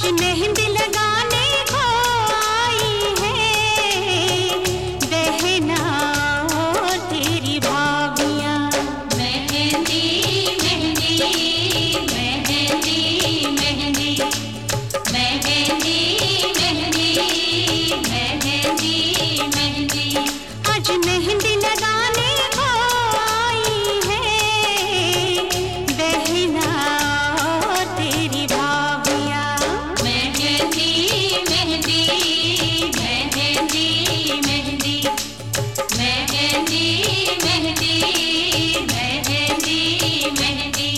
मेहंदी लगाने को आई है बहना और तेरी भाभियाँ। मेहंदी मेहंदी मेहंदी मेहंदी मेहंदी मेहंदी मेहंदी मेहंदी आज मेहंदी लगाने को आई है बहना और तेरी भाभियाँ। मेहंदी मेहंदी मेहंदी मेहंदी मेहंदी मेहंदी मेहंदी मेहंदी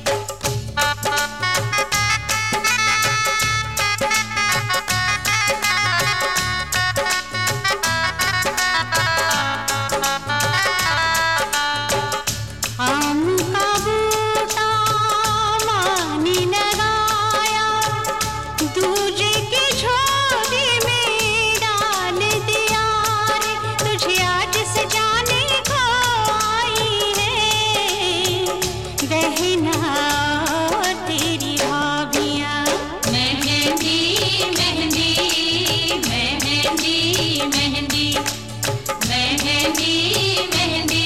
आम का बूटा मानी लगाया दूजे की झोली में डाल दिया रे तुझे आज सजाने को आई है बहना और तेरी भाभियाँ। मेहंदी मेहंदी मेहंदी मेहंदी मेहंदी मेहंदी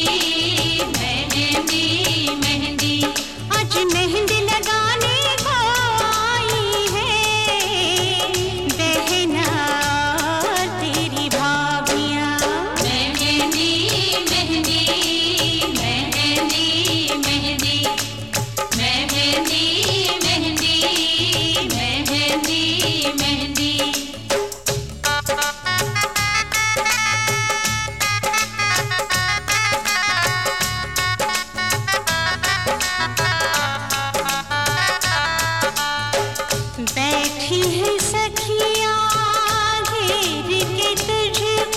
मेहंदी मेहंदी आज मेहंदी लगाने को आई है बहना और तेरी भाभियाँ। मेहंदी मेहंदी मेहंदी मेहंदी मेहंदी मेहंदी मेहंदी मेहंदी बैठी है सखियाँ घेर के तुझको